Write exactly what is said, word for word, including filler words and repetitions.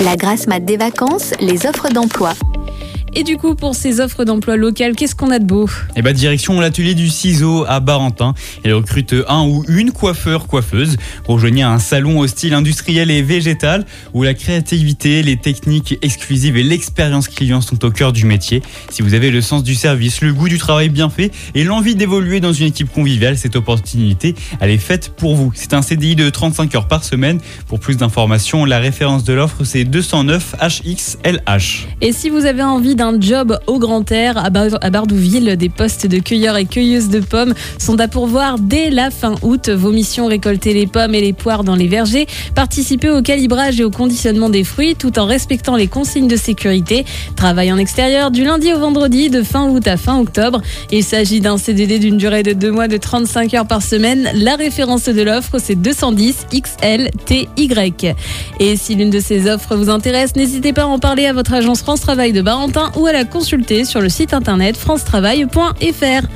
La grasse mat des vacances, les offres d'emploi. Et du coup, pour ces offres d'emploi locales, qu'est-ce qu'on a de beau ? Eh ben, direction l'atelier du ciseau à Barentin. Elle recrute un ou une coiffeur, coiffeuse. Rejoignez un salon au style industriel et végétal où la créativité, les techniques exclusives et l'expérience client sont au cœur du métier. Si vous avez le sens du service, le goût du travail bien fait et l'envie d'évoluer dans une équipe conviviale, cette opportunité, elle est faite pour vous. C'est un C D I de trente-cinq heures par semaine. Pour plus d'informations, la référence de l'offre, c'est deux cent neuf H X L H. Et si vous avez envie d'un job au grand air à Bardouville, des postes de cueilleurs et cueilleuses de pommes sont à pourvoir dès la fin août. Vos missions: récolter les pommes et les poires dans les vergers, participer au calibrage et au conditionnement des fruits tout en respectant les consignes de sécurité. Travail en extérieur du lundi au vendredi de fin août à fin octobre. Il s'agit d'un C D D d'une durée de deux mois de trente-cinq heures par semaine. La référence de l'offre, c'est deux cent dix X L T Y. Et si l'une de ces offres vous intéresse, n'hésitez pas à en parler à votre agence France Travail de Barentin ou à la consulter sur le site internet france travail point f r.